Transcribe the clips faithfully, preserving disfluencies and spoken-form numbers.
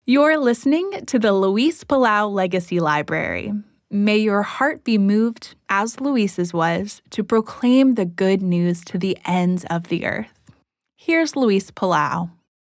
You're listening to the Luis Palau Legacy Library. May your heart be moved, as Luis's was, to proclaim the good news to the ends of the earth. Here's Luis Palau.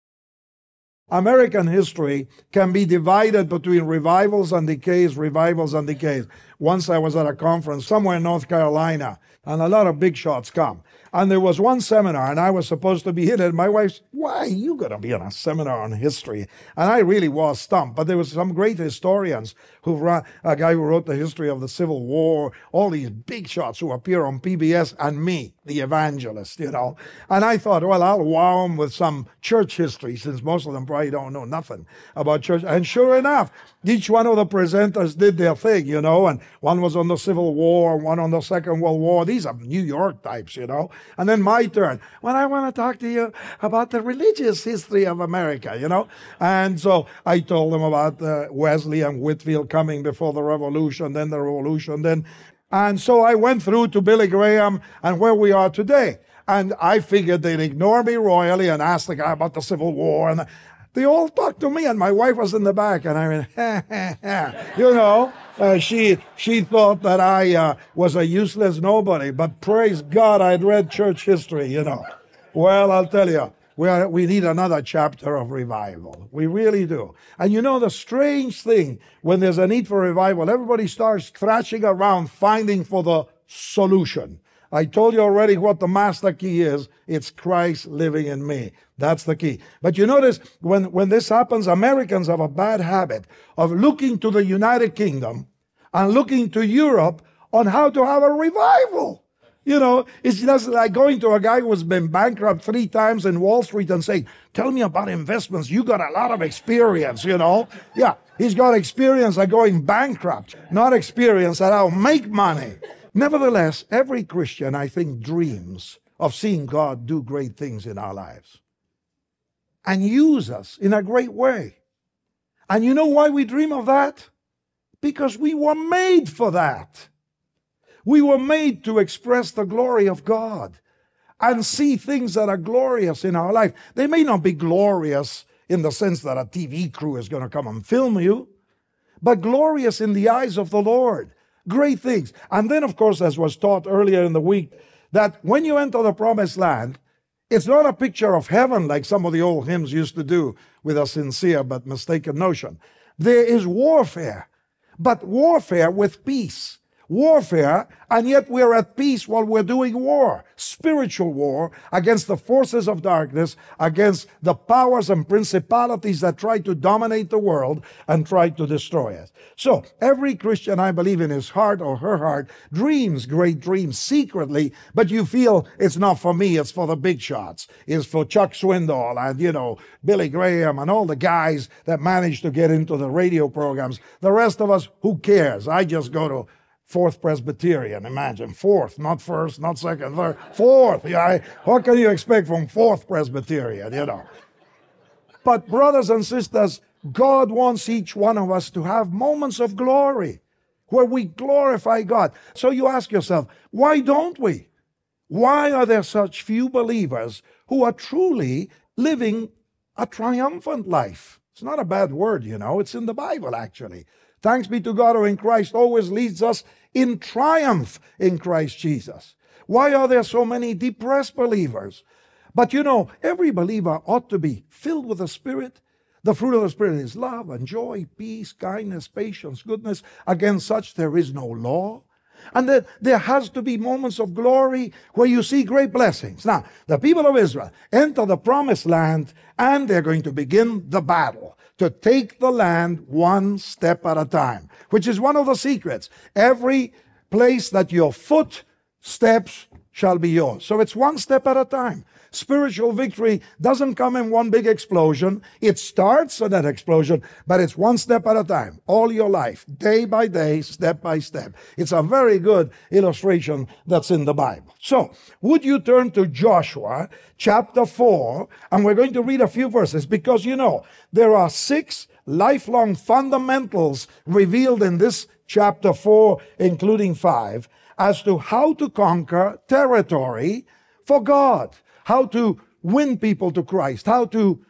American history can be divided between revivals and decays, revivals and decays. Once I was at a conference somewhere in North Carolina, and a lot of big shots come. And there was one seminar, and I was supposed to be in it. My wife said, why are you going to be in a seminar on history? And I really was stumped. But there was some great historians, who ran, a guy who wrote the history of the Civil War, all these big shots who appear on P B S, and me, the evangelist, you know. And I thought, well, I'll wow them with some church history, since most of them probably don't know nothing about church. And sure enough, each one of the presenters did their thing, you know, and one was on the Civil War, one on the Second World War. These are New York types, you know. And then my turn. Well, I want to talk to you about the religious history of America, you know. And so I told them about uh, Wesley and Whitefield coming before the Revolution, then the Revolution, then. And so I went through to Billy Graham and where we are today. And I figured they'd ignore me royally and ask the guy about the Civil War. And they all talked to me, and my wife was in the back, and I went, ha, ha, ha. You know, uh, she she thought that I uh, was a useless nobody, but praise God, I'd read church history, you know. Well, I'll tell you, we, are, we need another chapter of revival. We really do. And you know, the strange thing, when there's a need for revival, everybody starts thrashing around finding for the solution. I told you already what the master key is. It's Christ living in me. That's the key. But you notice, when, when this happens, Americans have a bad habit of looking to the United Kingdom and looking to Europe on how to have a revival. You know, it's just like going to a guy who's been bankrupt three times in Wall Street and saying, tell me about investments. You got a lot of experience, you know. Yeah, he's got experience at going bankrupt, not experience at how to make money. Nevertheless, every Christian, I think, dreams of seeing God do great things in our lives and use us in a great way. And you know why we dream of that? Because we were made for that. We were made to express the glory of God and see things that are glorious in our life. They may not be glorious in the sense that a T V crew is going to come and film you, but glorious in the eyes of the Lord. Great things. And then, of course, as was taught earlier in the week, that when you enter the promised land, it's not a picture of heaven like some of the old hymns used to do with a sincere but mistaken notion. There is warfare, but warfare with peace. Warfare, and yet we're at peace while we're doing war. Spiritual war against the forces of darkness, against the powers and principalities that try to dominate the world and try to destroy us. So, every Christian, I believe, in his heart or her heart, dreams great dreams secretly, but you feel it's not for me, it's for the big shots. It's for Chuck Swindoll and, you know, Billy Graham and all the guys that managed to get into the radio programs. The rest of us, who cares? I just go to Fourth Presbyterian, imagine. Fourth, not first, not second, third. Fourth, yeah. What can you expect from Fourth Presbyterian, you know? But brothers and sisters, God wants each one of us to have moments of glory where we glorify God. So you ask yourself, why don't we? Why are there such few believers who are truly living a triumphant life? It's not a bad word, you know. It's in the Bible, actually. Thanks be to God who in Christ always leads us in triumph in Christ Jesus. Why are there so many depressed believers? But you know, every believer ought to be filled with the Spirit. The fruit of the Spirit is love and joy, peace, kindness, patience, goodness. Against such there is no law. And that there has to be moments of glory where you see great blessings. Now, the people of Israel enter the promised land and they're going to begin the battle to take the land one step at a time, which is one of the secrets. Every place that your foot steps shall be yours. So it's one step at a time. Spiritual victory doesn't come in one big explosion. It starts at that explosion, but it's one step at a time, all your life, day by day, step by step. It's a very good illustration that's in the Bible. So, would you turn to Joshua chapter four, and we're going to read a few verses, because you know, there are six lifelong fundamentals revealed in this chapter four, including five, as to how to conquer territory for God. How to win people to Christ, how to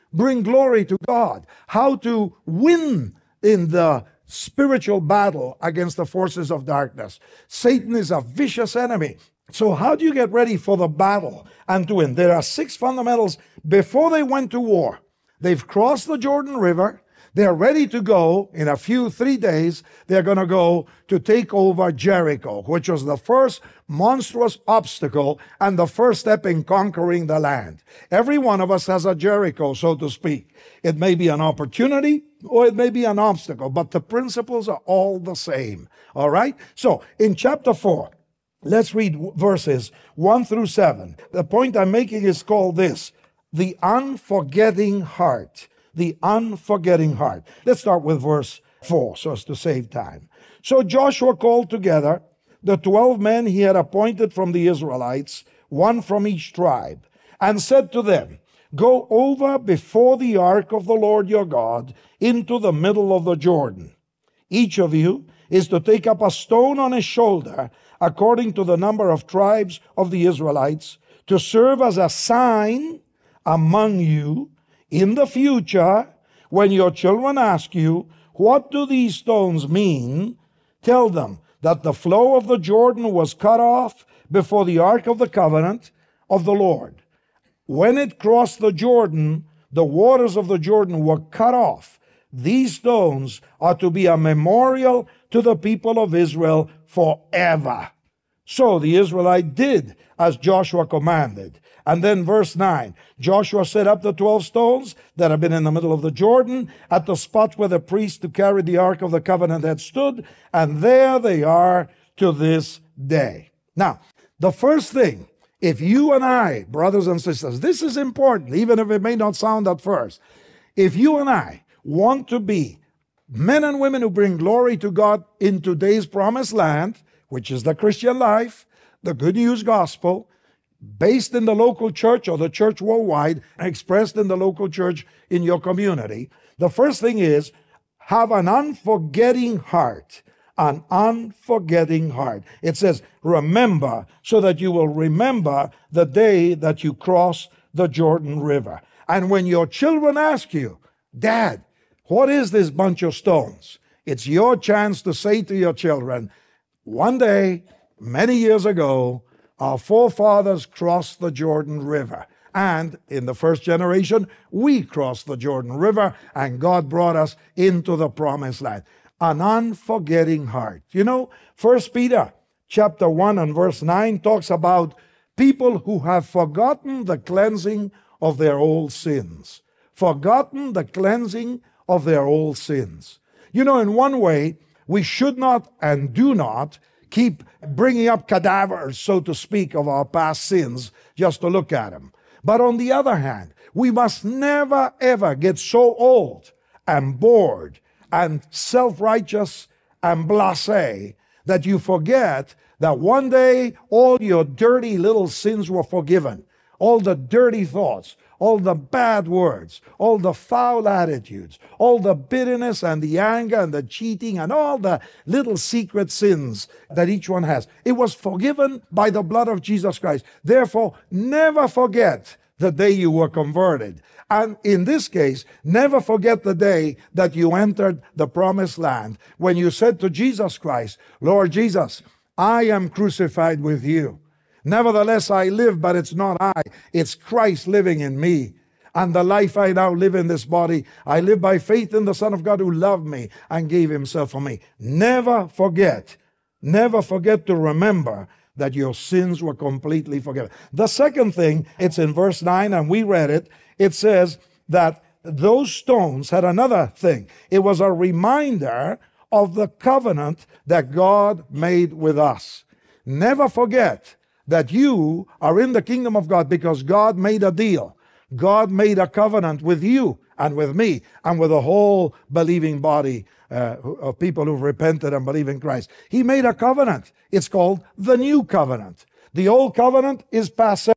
bring glory to God, how to win in the spiritual battle against the forces of darkness. Satan is a vicious enemy. So how do you get ready for the battle and to win? There are six fundamentals before they went to war. They've crossed the Jordan River. They're ready to go in a few, three days. They're going to go to take over Jericho, which was the first monstrous obstacle and the first step in conquering the land. Every one of us has a Jericho, so to speak. It may be an opportunity or it may be an obstacle, but the principles are all the same. All right? So in chapter four, let's read verses one through seven. The point I'm making is called this: the unforgetting heart. The unforgetting heart. Let's start with verse four, so as to save time. So Joshua called together the twelve men he had appointed from the Israelites, one from each tribe, and said to them, "Go over before the ark of the Lord your God into the middle of the Jordan. Each of you is to take up a stone on his shoulder, according to the number of tribes of the Israelites, to serve as a sign among you. In the future, when your children ask you, 'What do these stones mean?' tell them that the flow of the Jordan was cut off before the ark of the covenant of the Lord. When it crossed the Jordan, the waters of the Jordan were cut off. These stones are to be a memorial to the people of Israel forever." So the Israelite did as Joshua commanded. And then verse nine, Joshua set up the twelve stones that had been in the middle of the Jordan at the spot where the priest who carried the Ark of the Covenant had stood, and there they are to this day. Now, the first thing, if you and I, brothers and sisters, this is important, even if it may not sound at first, if you and I want to be men and women who bring glory to God in today's promised land, which is the Christian life, the good news gospel, based in the local church or the church worldwide, expressed in the local church in your community, the first thing is have an unforgetting heart. An unforgetting heart. It says, remember, so that you will remember the day that you cross the Jordan River. And when your children ask you, "Dad, what is this bunch of stones?" It's your chance to say to your children, "One day, many years ago, our forefathers crossed the Jordan River. And in the first generation, we crossed the Jordan River, and God brought us into the promised land." An unforgetting heart. You know, First Peter chapter one and verse nine talks about people who have forgotten the cleansing of their old sins. Forgotten the cleansing of their old sins. You know, in one way, we should not and do not keep bringing up cadavers, so to speak, of our past sins just to look at them. But on the other hand, we must never ever get so old and bored and self-righteous and blasé that you forget that one day all your dirty little sins were forgiven. All the dirty thoughts, all the bad words, all the foul attitudes, all the bitterness and the anger and the cheating and all the little secret sins that each one has. It was forgiven by the blood of Jesus Christ. Therefore, never forget the day you were converted. And in this case, never forget the day that you entered the promised land when you said to Jesus Christ, "Lord Jesus, I am crucified with you. Nevertheless, I live, but it's not I. It's Christ living in me. And the life I now live in this body, I live by faith in the Son of God who loved me and gave himself for me." Never forget, never forget to remember that your sins were completely forgiven. The second thing, it's in verse nine, and we read it. It says that those stones had another thing. It was a reminder of the covenant that God made with us. Never forget that you are in the kingdom of God because God made a deal. God made a covenant with you and with me and with the whole believing body uh, of people who've repented and believe in Christ. He made a covenant. It's called the new covenant. The old covenant is passé.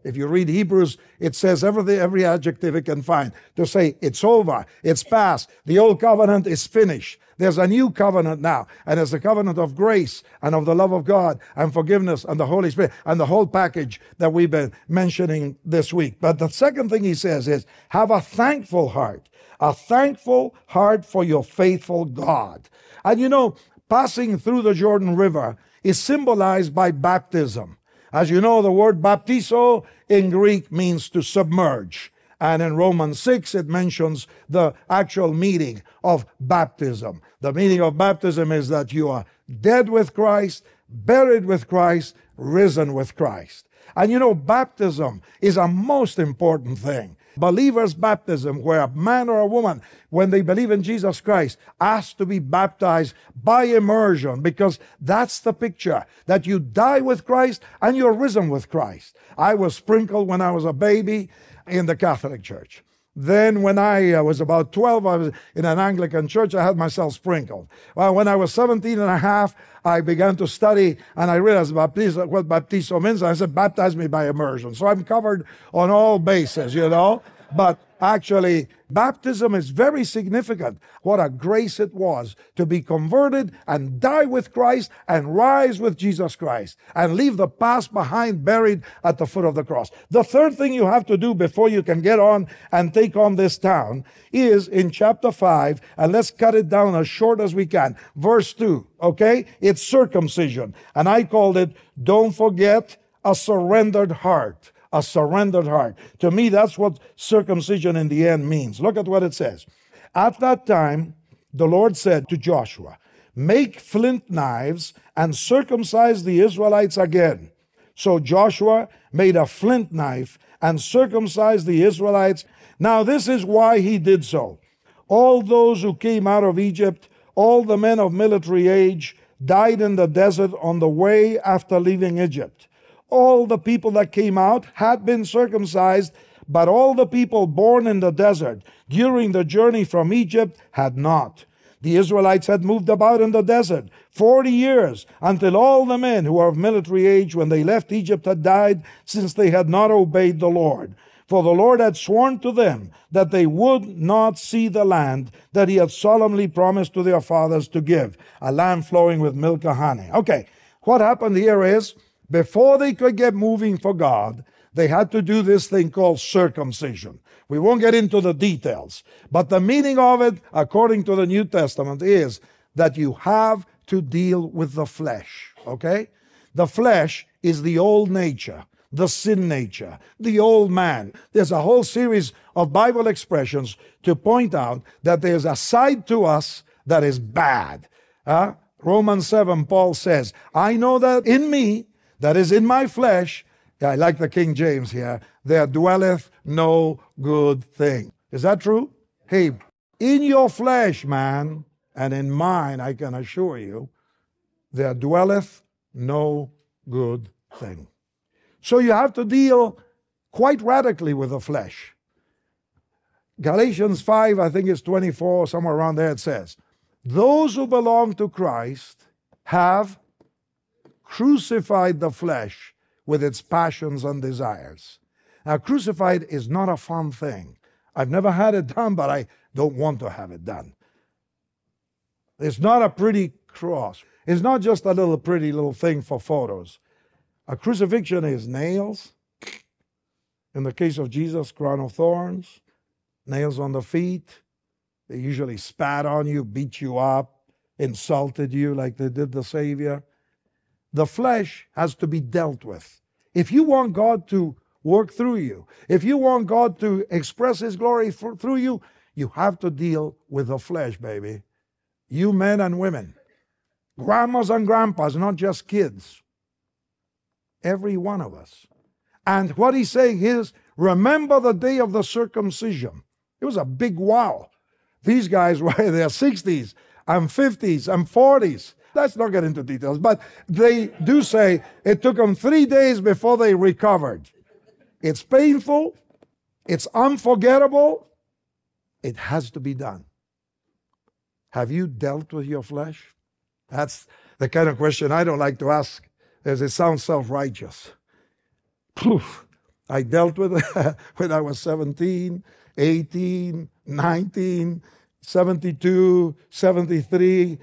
If you read Hebrews, it says everything, every adjective it can find to say it's over, it's past, the old covenant is finished. There's a new covenant now, and it's a covenant of grace and of the love of God and forgiveness and the Holy Spirit and the whole package that we've been mentioning this week. But the second thing he says is, have a thankful heart, a thankful heart for your faithful God. And you know, passing through the Jordan River is symbolized by baptism. As you know, the word baptizo in Greek means to submerge. And in Romans six, it mentions the actual meaning of baptism. The meaning of baptism is that you are dead with Christ, buried with Christ, risen with Christ. And you know, baptism is a most important thing. Believers' baptism, where a man or a woman, when they believe in Jesus Christ, asked to be baptized by immersion, because that's the picture, that you die with Christ and you're risen with Christ. I was sprinkled when I was a baby in the Catholic Church. Then when I uh, was about twelve, I was in an Anglican church. I had myself sprinkled. Well, when I was seventeen and a half, I began to study, and I realized baptizo, what baptizo means. I said, baptize me by immersion. So I'm covered on all bases, you know. But actually, baptism is very significant. What a grace it was to be converted and die with Christ and rise with Jesus Christ and leave the past behind, buried at the foot of the cross. The third thing you have to do before you can get on and take on this town is in chapter five, and let's cut it down as short as we can. Verse two, okay? It's circumcision. And I called it, don't forget, a surrendered heart. A surrendered heart. To me, that's what circumcision in the end means. Look at what it says. At that time, the Lord said to Joshua, make flint knives and circumcise the Israelites again. So Joshua made a flint knife and circumcised the Israelites. Now this is why he did so. All those who came out of Egypt, all the men of military age, died in the desert on the way after leaving Egypt. All the people that came out had been circumcised, but all the people born in the desert during the journey from Egypt had not. The Israelites had moved about in the desert forty years, until all the men who were of military age when they left Egypt had died, since they had not obeyed the Lord. For the Lord had sworn to them that they would not see the land that he had solemnly promised to their fathers to give, a land flowing with milk and honey. Okay, what happened here is, before they could get moving for God, they had to do this thing called circumcision. We won't get into the details, but the meaning of it, according to the New Testament, is that you have to deal with the flesh, okay? The flesh is the old nature, the sin nature, the old man. There's a whole series of Bible expressions to point out that there's a side to us that is bad. Uh, Romans seven, Paul says, I know that in me, that is in my flesh, I like the King James here, there dwelleth no good thing. Is that true? Hey, in your flesh, man, and in mine, I can assure you, there dwelleth no good thing. So you have to deal quite radically with the flesh. Galatians five, I think it's twenty-four, somewhere around there it says, those who belong to Christ have crucified the flesh with its passions and desires. Now, crucified is not a fun thing. I've never had it done, but I don't want to have it done. It's not a pretty cross. It's not just a little pretty little thing for photos. A crucifixion is nails. In the case of Jesus, crown of thorns, nails on the feet. They usually spat on you, beat you up, insulted you like they did the Savior. The flesh has to be dealt with. If you want God to work through you, if you want God to express his glory for, through you, you have to deal with the flesh, baby. You men and women, grandmas and grandpas, not just kids. Every one of us. And what he's saying is, remember the day of the circumcision. It was a big wow. These guys were in their sixties and fifties and forties. Let's not get into details, but they do say it took them three days before they recovered. It's painful. It's unforgettable. It has to be done. Have you dealt with your flesh? That's the kind of question I don't like to ask, as it sounds self-righteous. Poof. I dealt with it when I was seventeen, eighteen, nineteen, seventy-two, seventy-three.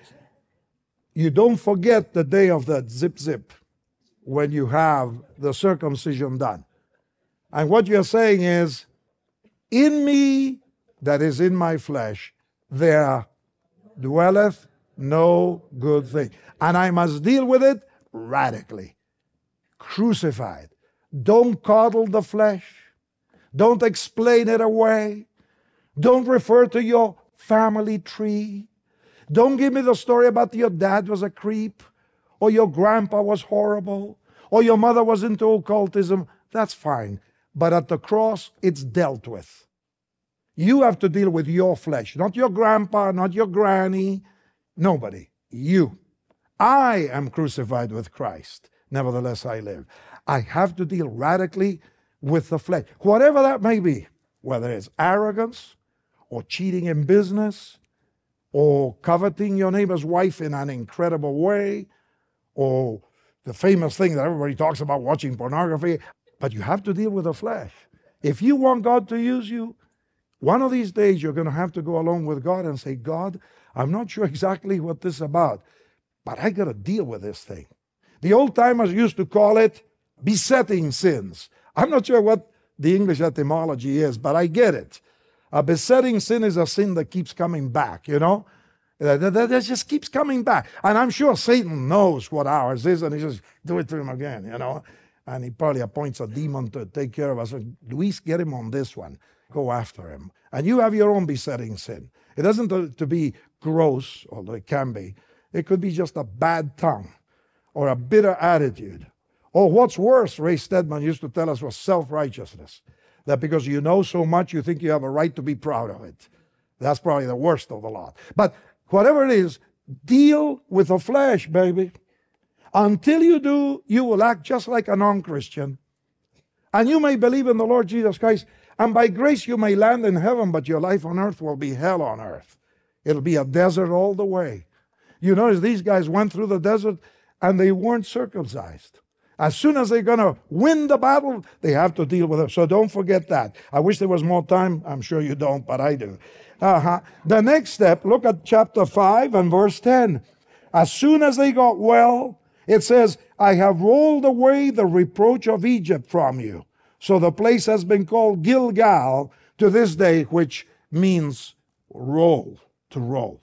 You don't forget the day of that zip zip when you have the circumcision done. And what you're saying is, in me, that is in my flesh, there dwelleth no good thing. And I must deal with it radically. Crucified. Don't coddle the flesh. Don't explain it away. Don't refer to your family tree. Don't give me the story about your dad was a creep, or your grandpa was horrible, or your mother was into occultism. That's fine. But at the cross, it's dealt with. You have to deal with your flesh, not your grandpa, not your granny, nobody. You. I am crucified with Christ. Nevertheless, I live. I have to deal radically with the flesh, whatever that may be, whether it's arrogance or cheating in business or coveting your neighbor's wife in an incredible way, or the famous thing that everybody talks about, watching pornography. But you have to deal with the flesh. If you want God to use you, one of these days you're going to have to go along with God and say, God, I'm not sure exactly what this is about, but I got to deal with this thing. The old timers used to call it besetting sins. I'm not sure what the English etymology is, but I get it. A besetting sin is a sin that keeps coming back, you know? That, that, that just keeps coming back. And I'm sure Satan knows what ours is, and he says, do it to him again, you know? And he probably appoints a demon to take care of us. Luis, get him on this one. Go after him. And you have your own besetting sin. It doesn't have to be gross, although it can be. It could be just a bad tongue or a bitter attitude. Or what's worse, Ray Stedman used to tell us, was self-righteousness. That because you know so much, you think you have a right to be proud of it. That's probably the worst of the lot. But whatever it is, deal with the flesh, baby. Until you do, you will act just like a non-Christian. And you may believe in the Lord Jesus Christ, and by grace you may land in heaven, but your life on earth will be hell on earth. It'll be a desert all the way. You notice these guys went through the desert, and they weren't circumcised. As soon as they're going to win the battle, they have to deal with it. So don't forget that. I wish there was more time. I'm sure you don't, but I do. Uh-huh. The next step, look at chapter five and verse ten. As soon as they got well, it says, I have rolled away the reproach of Egypt from you. So the place has been called Gilgal to this day, which means roll, to roll.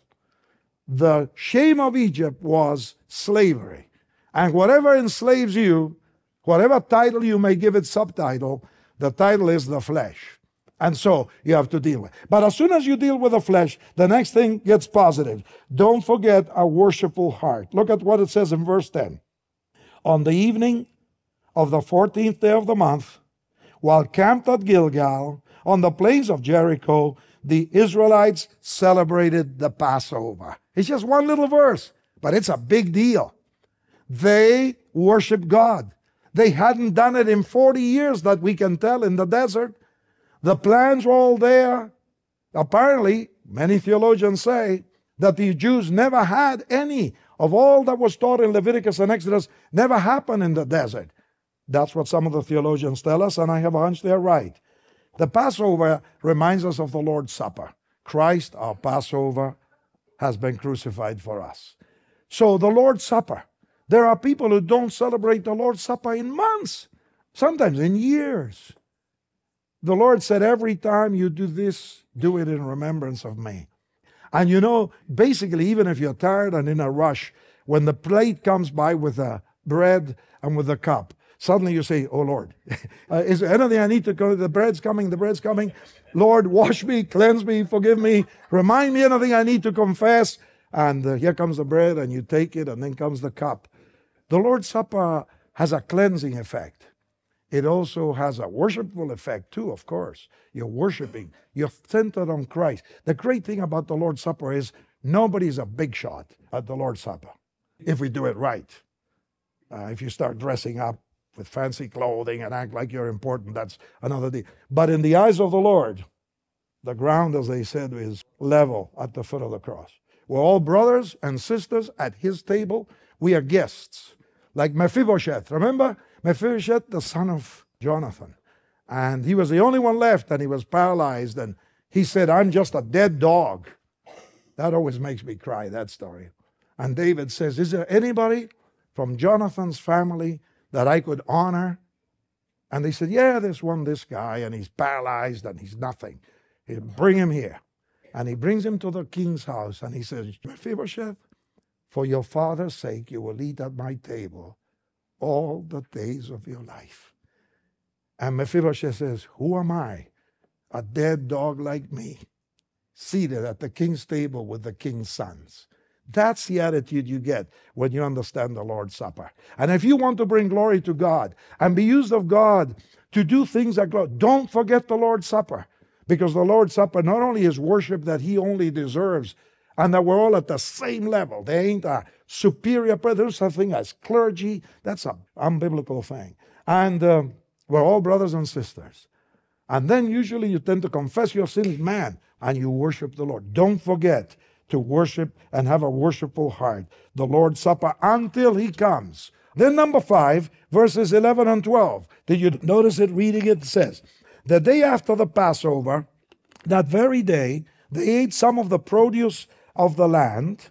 The shame of Egypt was slavery. And whatever enslaves you, whatever title you may give it subtitle, the title is the flesh. And so you have to deal with it. But as soon as you deal with the flesh, the next thing gets positive. Don't forget a worshipful heart. Look at what it says in verse ten. On the evening of the fourteenth day of the month, while camped at Gilgal, on the plains of Jericho, the Israelites celebrated the Passover. It's just one little verse, but it's a big deal. They worship God. They hadn't done it in forty years that we can tell in the desert. The plans were all there. Apparently, many theologians say that the Jews never had any of all that was taught in Leviticus and Exodus, never happened in the desert. That's what some of the theologians tell us, and I have a hunch they're right. The Passover reminds us of the Lord's Supper. Christ, our Passover, has been crucified for us. So the Lord's Supper. There are people who don't celebrate the Lord's Supper in months, sometimes in years. The Lord said, every time you do this, do it in remembrance of me. And you know, basically, even if you're tired and in a rush, when the plate comes by with the bread and with the cup, suddenly you say, oh Lord, uh, is there anything I need to go? The bread's coming, the bread's coming. Lord, wash me, cleanse me, forgive me, remind me anything I need to confess. And uh, here comes the bread, and you take it, and then comes the cup. The Lord's Supper has a cleansing effect. It also has a worshipful effect too, of course. You're worshiping. You're centered on Christ. The great thing about the Lord's Supper is nobody's a big shot at the Lord's Supper, if we do it right. Uh, if you start dressing up with fancy clothing and act like you're important, that's another thing. But in the eyes of the Lord, the ground, as they said, is level at the foot of the cross. We're all brothers and sisters at his table. We are guests. Like Mephibosheth. Remember? Mephibosheth, the son of Jonathan. And he was the only one left, and he was paralyzed. And he said, I'm just a dead dog. That always makes me cry, that story. And David says, is there anybody from Jonathan's family that I could honor? And they said, yeah, there's one, this guy, and he's paralyzed, and he's nothing. He'll bring him here. And he brings him to the king's house, and he says, Mephibosheth, for your father's sake, you will eat at my table all the days of your life. And Mephibosheth says, who am I, a dead dog like me, seated at the king's table with the king's sons? That's the attitude you get when you understand the Lord's Supper. And if you want to bring glory to God and be used of God to do things that glory, don't forget the Lord's Supper. Because the Lord's Supper not only is worship that he only deserves, and that we're all at the same level. There ain't a superior, there's such a thing as clergy. That's an unbiblical thing. And uh, we're all brothers and sisters. And then usually you tend to confess your sins, man, and you worship the Lord. Don't forget to worship and have a worshipful heart. The Lord's Supper until he comes. Then number five, verses eleven and twelve. Did you notice it reading it? It says, the day after the Passover, that very day, they ate some of the produce of the land,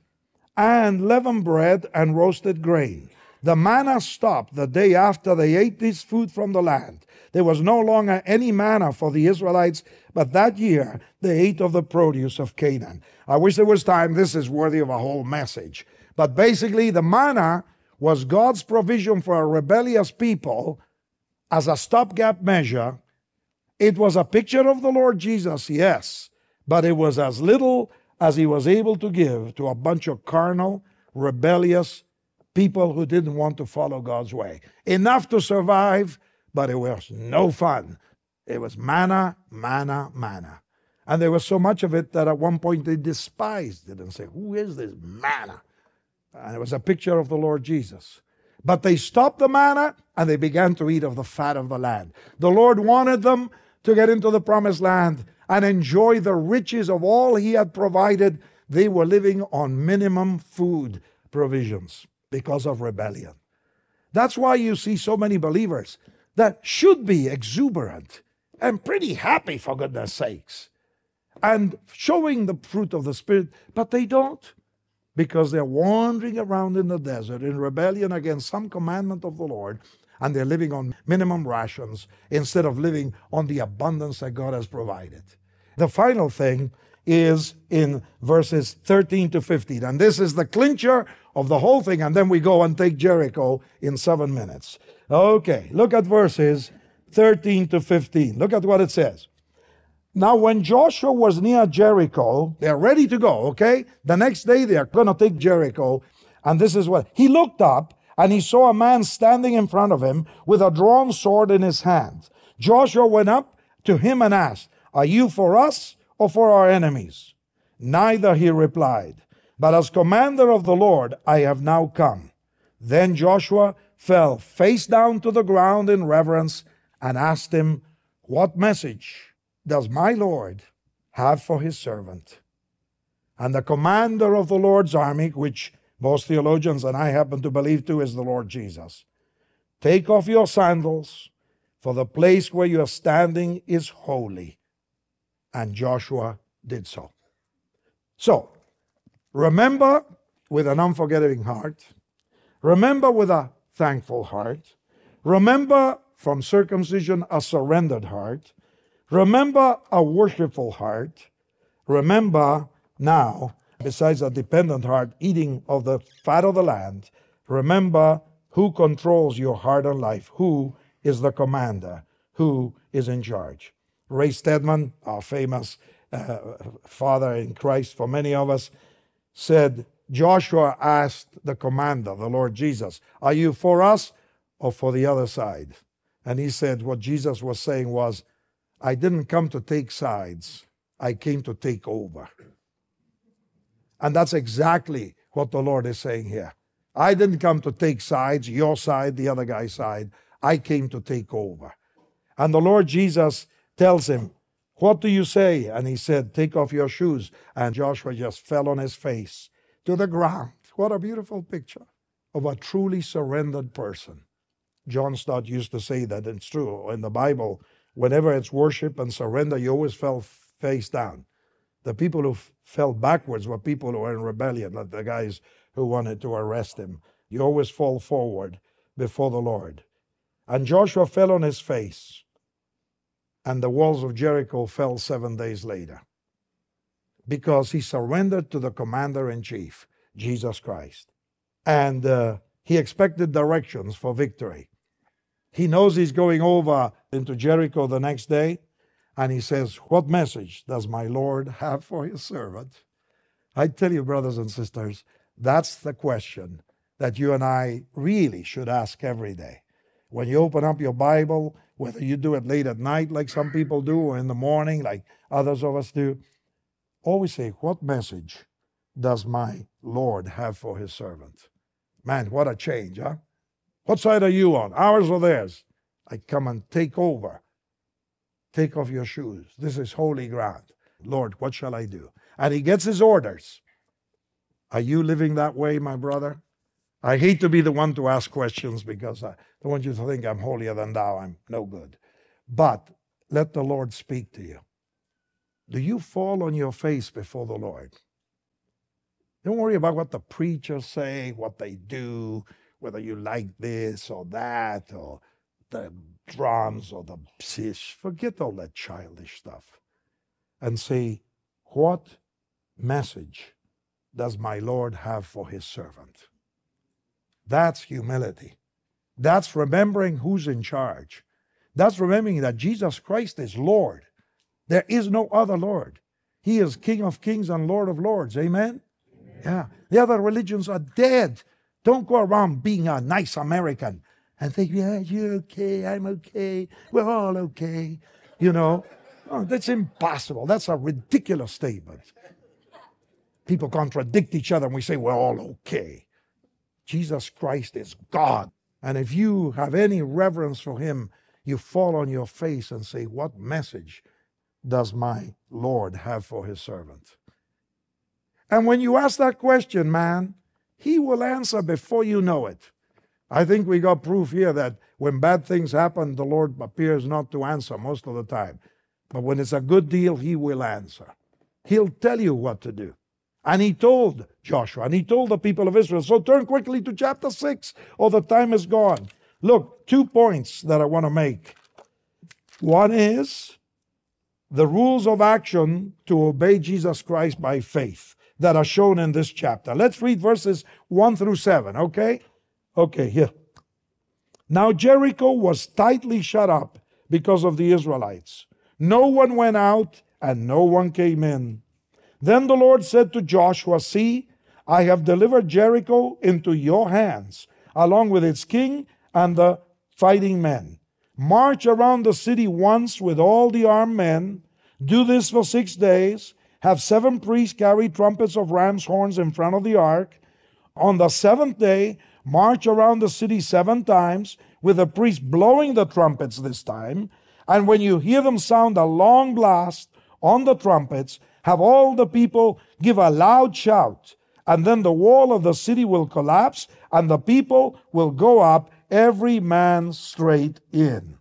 and leavened bread and roasted grain. The manna stopped the day after they ate this food from the land. There was no longer any manna for the Israelites, but that year they ate of the produce of Canaan. I wish there was time. This is worthy of a whole message. But basically, the manna was God's provision for a rebellious people as a stopgap measure. It was a picture of the Lord Jesus, yes, but it was as little as he was able to give to a bunch of carnal, rebellious people who didn't want to follow God's way. Enough to survive, but it was no fun. It was manna, manna, manna. And there was so much of it that at one point they despised it and said, who is this manna? And it was a picture of the Lord Jesus. But they stopped the manna and they began to eat of the fat of the land. The Lord wanted them to get into the promised land and enjoy the riches of all he had provided. They were living on minimum food provisions because of rebellion. That's why you see so many believers that should be exuberant and pretty happy, for goodness sakes, and showing the fruit of the Spirit, but they don't, because they're wandering around in the desert in rebellion against some commandment of the Lord, and they're living on minimum rations instead of living on the abundance that God has provided. The final thing is in verses thirteen to fifteen, and this is the clincher of the whole thing, and then we go and take Jericho in seven minutes. Okay, look at verses thirteen to fifteen. Look at what it says. Now when Joshua was near Jericho, they're ready to go, okay? The next day they are going to take Jericho, and this is what, he looked up, and he saw a man standing in front of him with a drawn sword in his hand. Joshua went up to him and asked, are you for us or for our enemies? Neither, he replied, but as commander of the Lord I have now come. Then Joshua fell face down to the ground in reverence and asked him, what message does my Lord have for his servant? And the commander of the Lord's army, which most theologians and I happen to believe too is the Lord Jesus, take off your sandals, for the place where you are standing is holy. And Joshua did so. So, remember with an unforgetting heart. Remember with a thankful heart. Remember from circumcision a surrendered heart. Remember a worshipful heart. Remember now, besides a dependent heart, eating of the fat of the land, remember who controls your heart and life, who is the commander, who is in charge. Ray Stedman, our famous uh, father in Christ for many of us, said, Joshua asked the commander, the Lord Jesus, are you for us or for the other side? And he said what Jesus was saying was, I didn't come to take sides, I came to take over. And that's exactly what the Lord is saying here. I didn't come to take sides, your side, the other guy's side. I came to take over. And the Lord Jesus tells him, what do you say? And he said, take off your shoes. And Joshua just fell on his face to the ground. What a beautiful picture of a truly surrendered person. John Stott used to say that it's true. In the Bible, whenever it's worship and surrender, you always fell face down. The people who f- fell backwards were people who were in rebellion, like the guys who wanted to arrest him. You always fall forward before the Lord. And Joshua fell on his face, and the walls of Jericho fell seven days later, because he surrendered to the commander-in-chief, Jesus Christ. And uh, he expected directions for victory. He knows he's going over into Jericho the next day, and he says, what message does my Lord have for his servant? I tell you, brothers and sisters, that's the question that you and I really should ask every day. When you open up your Bible, whether you do it late at night like some people do, or in the morning like others of us do, always say, what message does my Lord have for his servant? Man, what a change, huh? What side are you on, ours or theirs? I come and take over. Take off your shoes. This is holy ground. Lord, what shall I do? And he gets his orders. Are you living that way, my brother? I hate to be the one to ask questions, because I don't want you to think I'm holier than thou. I'm no good. But let the Lord speak to you. Do you fall on your face before the Lord? Don't worry about what the preachers say, what they do, whether you like this or that, or the drums or the psish. Forget all that childish stuff. And say, what message does my Lord have for his servant? That's humility. That's remembering who's in charge. That's remembering that Jesus Christ is Lord. There is no other Lord. He is King of kings and Lord of lords. Amen? Amen? Yeah. The other religions are dead. Don't go around being a nice American and think, yeah, you're okay, I'm okay, we're all okay. You know, oh, that's impossible. That's a ridiculous statement. People contradict each other and we say, we're all okay. Jesus Christ is God. And if you have any reverence for him, you fall on your face and say, what message does my Lord have for his servant? And when you ask that question, man, he will answer before you know it. I think we got proof here that when bad things happen, the Lord appears not to answer most of the time. But when it's a good deal, he will answer. He'll tell you what to do. And he told Joshua, and he told the people of Israel. So turn quickly to chapter six, or the time is gone. Look, two points that I want to make. One is the rules of action to obey Jesus Christ by faith that are shown in this chapter. Let's read verses one through seven, okay? Okay, here. Now Jericho was tightly shut up because of the Israelites. No one went out and no one came in. Then the Lord said to Joshua, see, I have delivered Jericho into your hands, along with its king and the fighting men. March around the city once with all the armed men. Do this for six days. Have seven priests carry trumpets of ram's horns in front of the ark. On the seventh day, march around the city seven times, with the priests blowing the trumpets this time. And when you hear them sound a long blast on the trumpets, have all the people give a loud shout, and then the wall of the city will collapse, and the people will go up, every man straight in.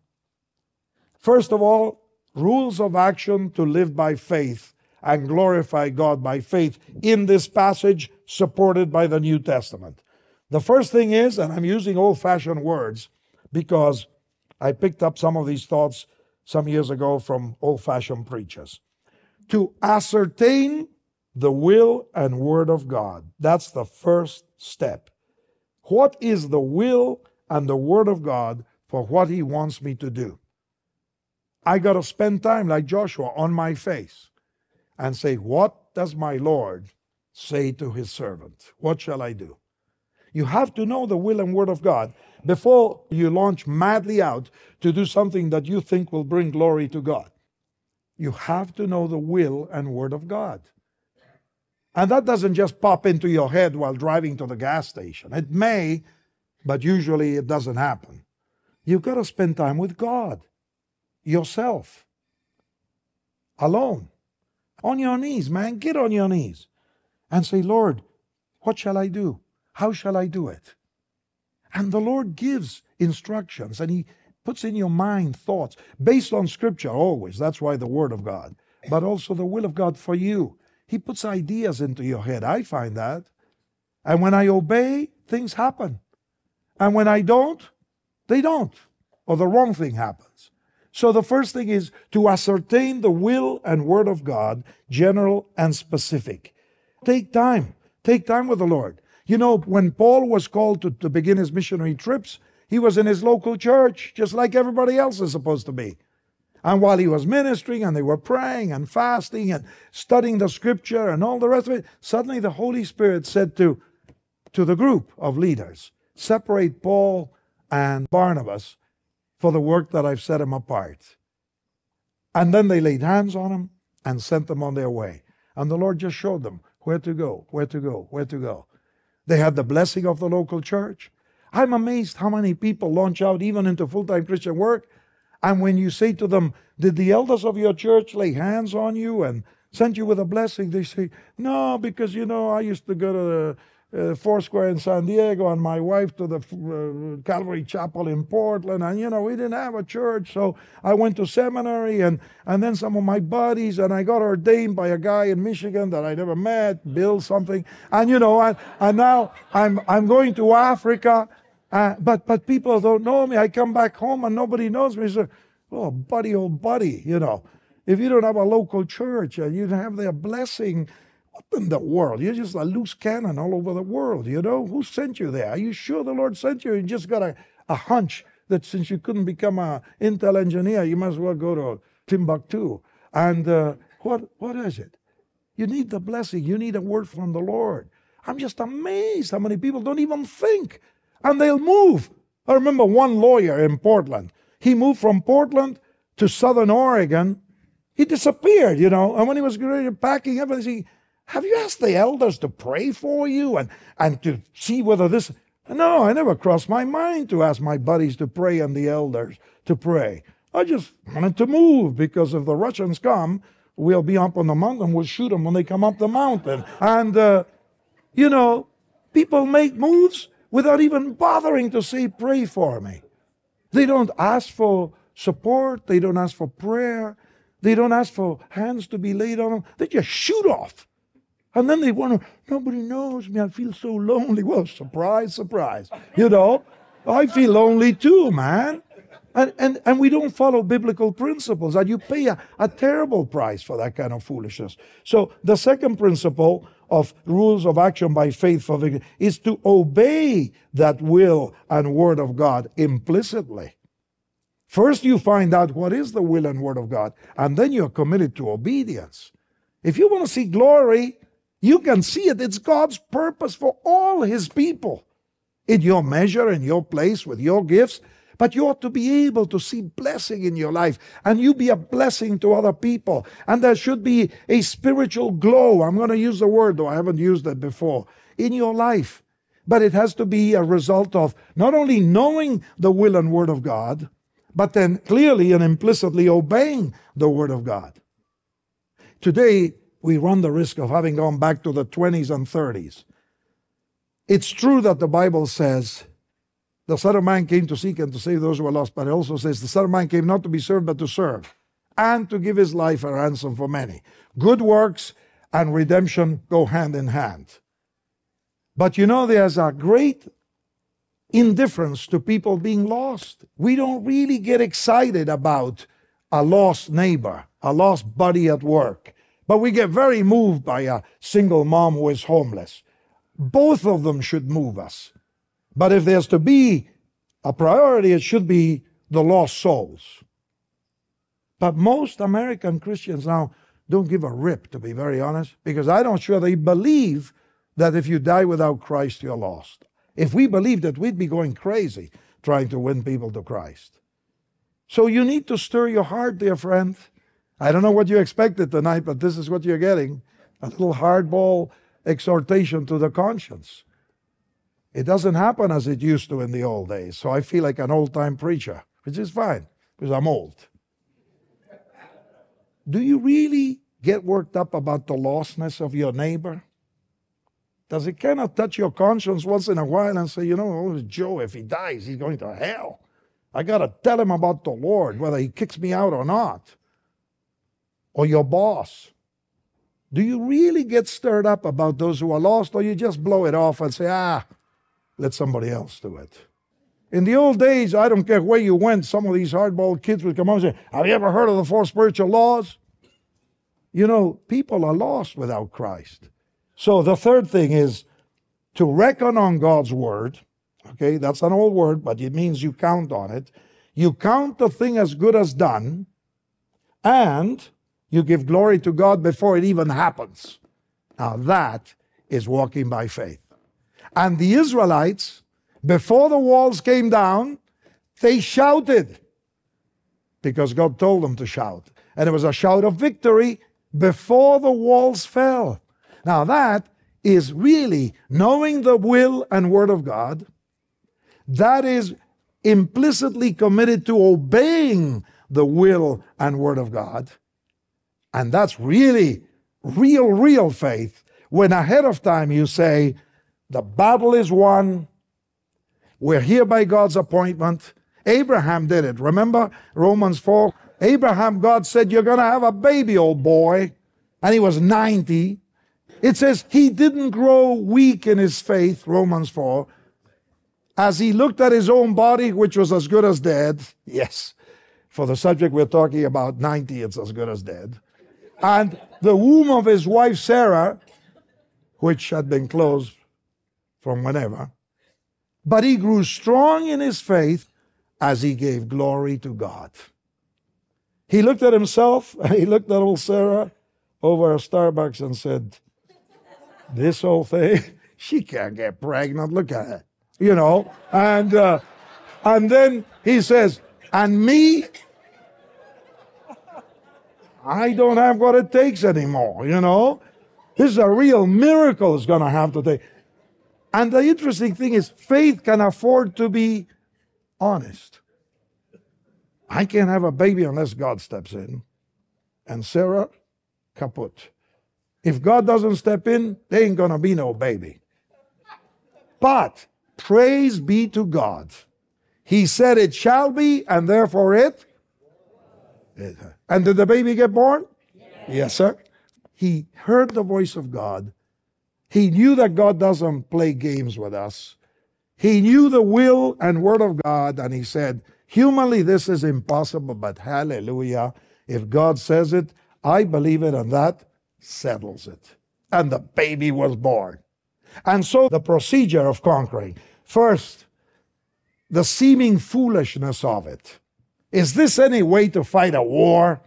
First of all, rules of action to live by faith and glorify God by faith in this passage supported by the New Testament. The first thing is, and I'm using old-fashioned words because I picked up some of these thoughts some years ago from old-fashioned preachers. To ascertain the will and word of God. That's the first step. What is the will and the word of God for what he wants me to do? I got to spend time like Joshua on my face and say, what does my Lord say to his servant? What shall I do? You have to know the will and word of God before you launch madly out to do something that you think will bring glory to God. You have to know the will and word of God. And that doesn't just pop into your head while driving to the gas station. It may, but usually it doesn't happen. You've got to spend time with God, yourself, alone, on your knees, man. Get on your knees and say, Lord, what shall I do? How shall I do it? And the Lord gives instructions, and he puts in your mind thoughts based on Scripture always. That's why the Word of God. But also the will of God for you. He puts ideas into your head. I find that. And when I obey, things happen. And when I don't, they don't. Or the wrong thing happens. So the first thing is to ascertain the will and Word of God, general and specific. Take time. Take time with the Lord. You know, when Paul was called to, to begin his missionary trips, he was in his local church, just like everybody else is supposed to be. And while he was ministering and they were praying and fasting and studying the Scripture and all the rest of it, suddenly the Holy Spirit said to, to the group of leaders, separate Paul and Barnabas for the work that I've set them apart. And then they laid hands on them and sent them on their way. And the Lord just showed them where to go, where to go, where to go. They had the blessing of the local church. I'm amazed how many people launch out even into full-time Christian work. And when you say to them, did the elders of your church lay hands on you and send you with a blessing? They say, no, because, you know, I used to go to the uh, Foursquare in San Diego and my wife to the uh, Calvary Chapel in Portland. And, you know, we didn't have a church. So I went to seminary and, and then some of my buddies, and I got ordained by a guy in Michigan that I never met, Bill something. And, you know, and, and now I'm, I'm going to Africa. Uh, but but people don't know me. I come back home and nobody knows me. So, oh, buddy, oh, buddy, you know. If you don't have a local church and you don't have their blessing, what in the world? You're just a loose cannon all over the world, you know. Who sent you there? Are you sure the Lord sent you? You just got a, a hunch that since you couldn't become an Intel engineer, you might as well go to Timbuktu. And uh, what what is it? You need the blessing. You need a word from the Lord. I'm just amazed how many people don't even think. And they'll move. I remember one lawyer in Portland. He moved from Portland to Southern Oregon. He disappeared, you know. And when he was packing everything, he, have you asked the elders to pray for you and, and to see whether this... No, I never crossed my mind to ask my buddies to pray and the elders to pray. I just wanted to move because if the Russians come, we'll be up on the mountain. We'll shoot them when they come up the mountain. And, uh, you know, people make moves without even bothering to say, pray for me. They don't ask for support. They don't ask for prayer. They don't ask for hands to be laid on them. They just shoot off. And then they wonder, nobody knows me. I feel so lonely. Well, surprise, surprise. You know, I feel lonely too, man. And, and, and we don't follow biblical principles. And you pay a, a terrible price for that kind of foolishness. So the second principle of rules of action by faith for victory is to obey that will and word of God implicitly. First you find out what is the will and word of God, and then you're committed to obedience. If you want to see glory, you can see it. It's God's purpose for all His people. In your measure, in your place, with your gifts. But you ought to be able to see blessing in your life, and you be a blessing to other people. And there should be a spiritual glow. I'm going to use the word, though I haven't used it before, in your life. But it has to be a result of not only knowing the will and word of God, but then clearly and implicitly obeying the word of God. Today, we run the risk of having gone back to the twenties and thirties. It's true that the Bible says, the Son of Man came to seek and to save those who are lost, but it also says the Son of Man came not to be served, but to serve, and to give His life a ransom for many. Good works and redemption go hand in hand. But you know, there's a great indifference to people being lost. We don't really get excited about a lost neighbor, a lost buddy at work, but we get very moved by a single mom who is homeless. Both of them should move us. But if there's to be a priority, it should be the lost souls. But most American Christians now don't give a rip, to be very honest, because I'm not sure they believe that if you die without Christ, you're lost. If we believed that, we'd be going crazy trying to win people to Christ. So you need to stir your heart, dear friend. I don't know what you expected tonight, but this is what you're getting. A little hardball exhortation to the conscience. It doesn't happen as it used to in the old days. So I feel like an old-time preacher, which is fine, because I'm old. Do you really get worked up about the lostness of your neighbor? Does it kind of touch your conscience once in a while and say, you know, oh, Joe, if he dies, he's going to hell? I got to tell him about the Lord, whether he kicks me out or not. Or your boss. Do you really get stirred up about those who are lost, or you just blow it off and say, ah, let somebody else do it? In the old days, I don't care where you went, some of these hardball kids would come on and say, have you ever heard of the four spiritual laws? You know, people are lost without Christ. So the third thing is to reckon on God's word. Okay, that's an old word, but it means you count on it. You count the thing as good as done, and you give glory to God before it even happens. Now that is walking by faith. And the Israelites, before the walls came down, they shouted because God told them to shout. And it was a shout of victory before the walls fell. Now that is really knowing the will and word of God. That is implicitly committed to obeying the will and word of God. And that's really real, real faith. When ahead of time you say, the battle is won, we're here by God's appointment. Abraham did it. Remember Romans four? Abraham, God said, you're going to have a baby, old boy. And he was ninety. It says he didn't grow weak in his faith, Romans four, as he looked at his own body, which was as good as dead. Yes, for the subject we're talking about, ninety, it's as good as dead. And the womb of his wife Sarah, which had been closed from whenever. But he grew strong in his faith as he gave glory to God. He looked at himself, he looked at old Sarah over a Starbucks and said, this whole thing, she can't get pregnant, look at her. You know, and uh, and then he says, and me, I don't have what it takes anymore, you know. This is a real miracle it's going to have to take. And the interesting thing is, faith can afford to be honest. I can't have a baby unless God steps in. And Sarah, kaput. If God doesn't step in, there ain't going to be no baby. But praise be to God. He said it shall be, and therefore it. it and did the baby get born? Yes. Yes, sir. He heard the voice of God. He knew that God doesn't play games with us. He knew the will and word of God, and he said, humanly this is impossible, but hallelujah, if God says it, I believe it, and that settles it. And the baby was born. And so the procedure of conquering. First, the seeming foolishness of it. Is this any way to fight a war?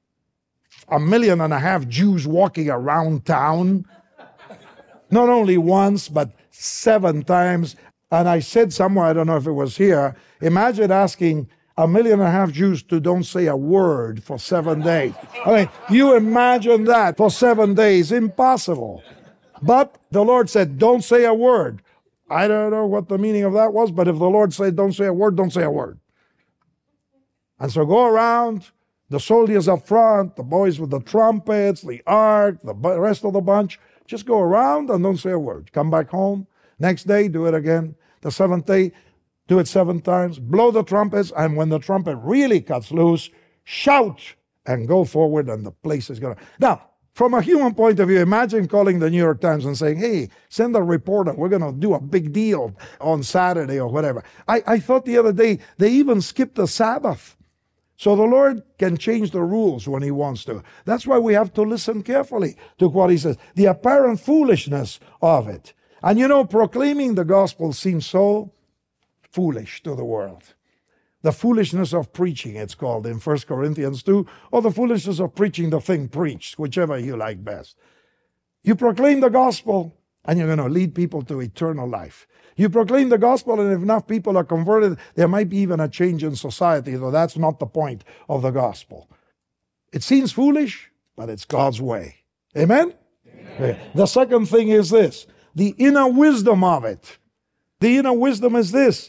A million and a half Jews walking around town. Not only once, but seven times. And I said somewhere, I don't know if it was here, imagine asking a million and a half Jews to don't say a word for seven days. I mean, you imagine that for seven days, impossible. But the Lord said, don't say a word. I don't know what the meaning of that was, but if the Lord said, don't say a word, don't say a word. And so go around, the soldiers up front, the boys with the trumpets, the ark, the rest of the bunch, just go around and don't say a word. Come back home. Next day, do it again. The seventh day, do it seven times. Blow the trumpets, and when the trumpet really cuts loose, shout and go forward, and the place is going to... Now, from a human point of view, imagine calling the New York Times and saying, hey, send a reporter. We're going to do a big deal on Saturday or whatever. I, I thought the other day, they even skipped the Sabbath. So the Lord can change the rules when he wants to. That's why we have to listen carefully to what he says. The apparent foolishness of it. And you know, proclaiming the gospel seems so foolish to the world. The foolishness of preaching, it's called in First Corinthians two, or the foolishness of preaching the thing preached, whichever you like best. You proclaim the gospel, and you're going to lead people to eternal life. You proclaim the gospel, and if enough people are converted, there might be even a change in society, though that's not the point of the gospel. It seems foolish, but it's God's way. Amen? Amen. The second thing is this, the inner wisdom of it. The inner wisdom is this.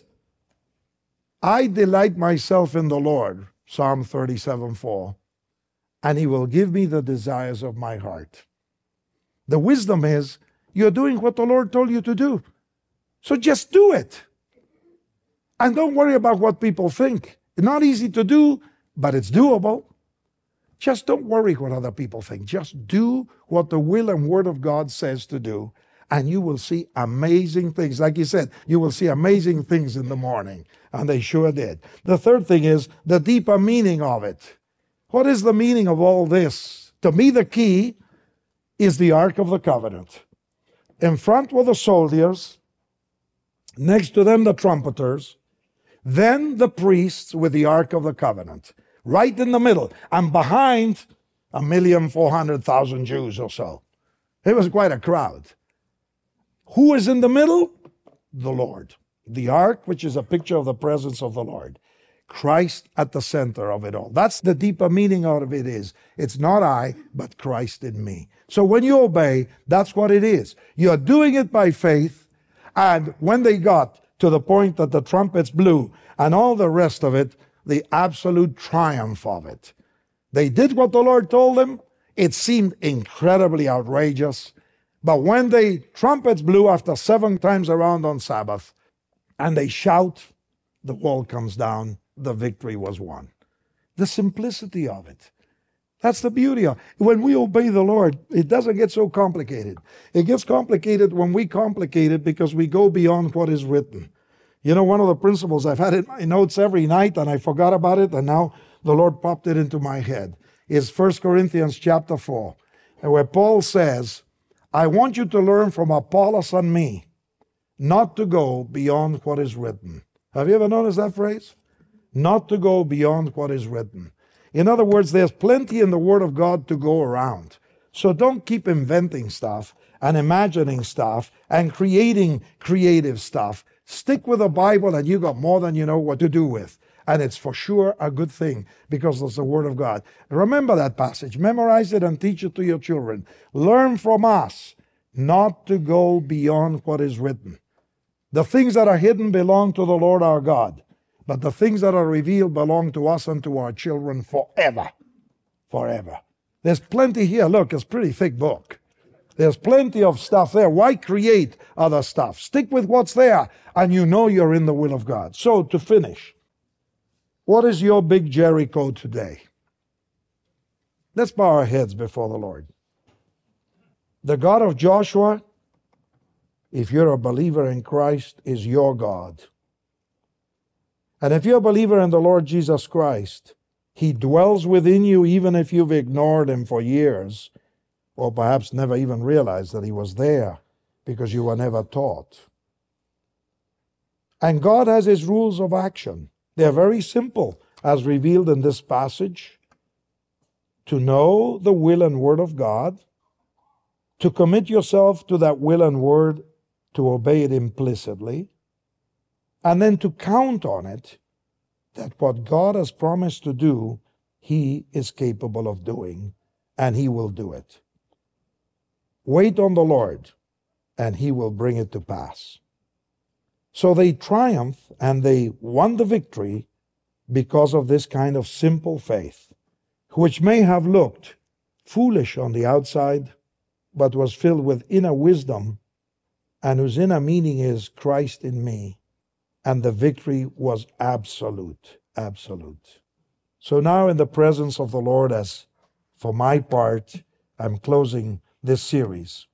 I delight myself in the Lord, Psalm thirty-seven four, and he will give me the desires of my heart. The wisdom is, you're doing what the Lord told you to do. So just do it. And don't worry about what people think. It's not easy to do, but it's doable. Just don't worry what other people think. Just do what the will and word of God says to do, and you will see amazing things. Like he said, you will see amazing things in the morning, and they sure did. The third thing is the deeper meaning of it. What is the meaning of all this? To me, the key is the Ark of the Covenant. In front were the soldiers, next to them the trumpeters, then the priests with the Ark of the Covenant, right in the middle, and behind a million four hundred thousand Jews or so. It was quite a crowd. Who is in the middle? The Lord. The Ark, which is a picture of the presence of the Lord. Christ at the center of it all. That's the deeper meaning out of it is. It's not I, but Christ in me. So when you obey, that's what it is. You're doing it by faith, and when they got to the point that the trumpets blew and all the rest of it, the absolute triumph of it. They did what the Lord told them. It seemed incredibly outrageous. But when the trumpets blew after seven times around on Sabbath, and they shout, the wall comes down, the victory was won. The simplicity of it. That's the beauty of it. When we obey the Lord, it doesn't get so complicated. It gets complicated when we complicate it because we go beyond what is written. You know, one of the principles, I've had it in my notes every night and I forgot about it, and now the Lord popped it into my head, is First Corinthians chapter four, and where Paul says, I want you to learn from Apollos and me not to go beyond what is written. Have you ever noticed that phrase? Not to go beyond what is written. In other words, there's plenty in the Word of God to go around. So don't keep inventing stuff and imagining stuff and creating creative stuff. Stick with the Bible and you got more than you know what to do with. And it's for sure a good thing because it's the Word of God. Remember that passage. Memorize it and teach it to your children. Learn from us not to go beyond what is written. The things that are hidden belong to the Lord our God. But the things that are revealed belong to us and to our children forever. Forever. There's plenty here. Look, it's a pretty thick book. There's plenty of stuff there. Why create other stuff? Stick with what's there, and you know you're in the will of God. So, to finish, what is your big Jericho today? Let's bow our heads before the Lord. The God of Joshua, if you're a believer in Christ, is your God. And if you're a believer in the Lord Jesus Christ, He dwells within you even if you've ignored Him for years, or perhaps never even realized that He was there because you were never taught. And God has His rules of action. They're very simple, as revealed in this passage. To know the will and word of God, to commit yourself to that will and word, to obey it implicitly, and then to count on it that what God has promised to do, He is capable of doing, and He will do it. Wait on the Lord, and He will bring it to pass. So they triumphed, and they won the victory because of this kind of simple faith, which may have looked foolish on the outside, but was filled with inner wisdom, and whose inner meaning is Christ in me. And the victory was absolute, absolute. So now in the presence of the Lord, as for my part, I'm closing this series.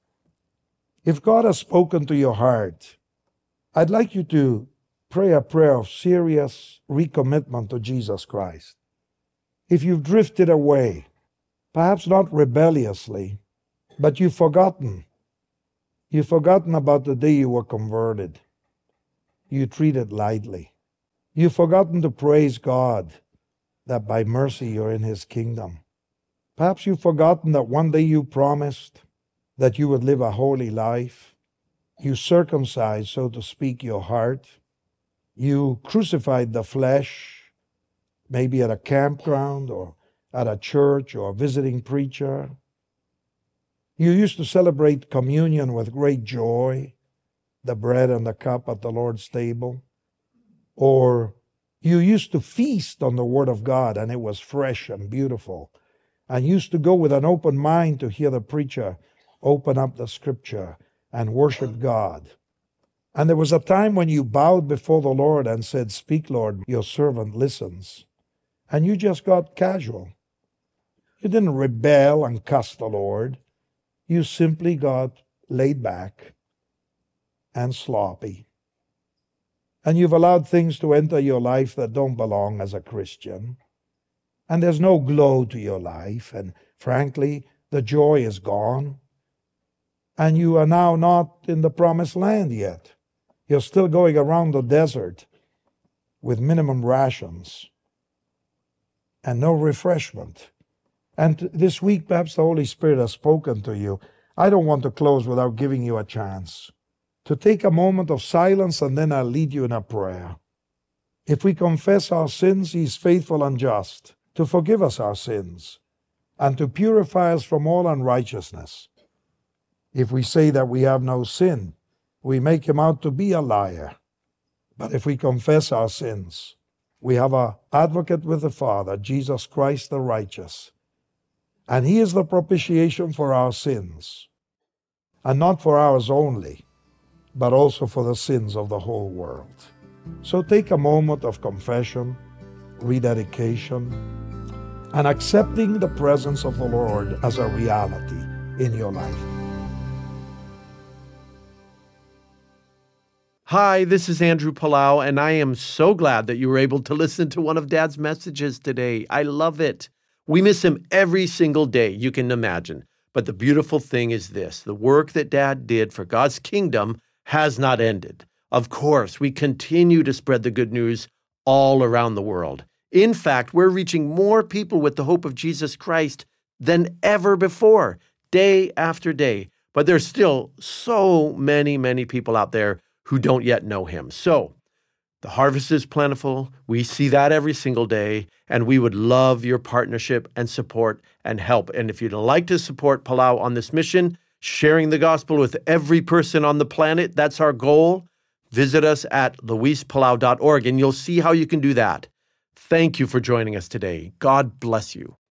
If God has spoken to your heart, I'd like you to pray a prayer of serious recommitment to Jesus Christ. If you've drifted away, perhaps not rebelliously, but you've forgotten. You've forgotten about the day you were converted. You treat it lightly. You've forgotten to praise God that by mercy you're in His kingdom. Perhaps you've forgotten that one day you promised that you would live a holy life. You circumcised, so to speak, your heart. You crucified the flesh, maybe at a campground or at a church or a visiting preacher. You used to celebrate communion with great joy, the bread and the cup at the Lord's table. Or you used to feast on the Word of God, and it was fresh and beautiful. And used to go with an open mind to hear the preacher open up the Scripture and worship God. And there was a time when you bowed before the Lord and said, "Speak, Lord, your servant listens." And you just got casual. You didn't rebel and cuss the Lord. You simply got laid back and sloppy. And you've allowed things to enter your life that don't belong as a Christian. And there's no glow to your life. And frankly, the joy is gone. And you are now not in the promised land yet. You're still going around the desert with minimum rations and no refreshment. And this week, perhaps the Holy Spirit has spoken to you. I don't want to close without giving you a chance to take a moment of silence, and then I'll lead you in a prayer. If we confess our sins, He is faithful and just to forgive us our sins and to purify us from all unrighteousness. If we say that we have no sin, we make Him out to be a liar. But if we confess our sins, we have an advocate with the Father, Jesus Christ the righteous. And He is the propitiation for our sins, and not for ours only, but also for the sins of the whole world. So take a moment of confession, rededication, and accepting the presence of the Lord as a reality in your life. Hi, this is Andrew Palau, and I am so glad that you were able to listen to one of Dad's messages today. I love it. We miss him every single day, you can imagine. But the beautiful thing is this: the work that Dad did for God's kingdom has not ended. Of course, we continue to spread the good news all around the world. In fact, we're reaching more people with the hope of Jesus Christ than ever before, day after day. But there's still so many, many people out there who don't yet know Him. So, the harvest is plentiful. We see that every single day, and we would love your partnership and support and help. And if you'd like to support Palau on this mission, sharing the gospel with every person on the planet, that's our goal. Visit us at luis palau dot org, and you'll see how you can do that. Thank you for joining us today. God bless you.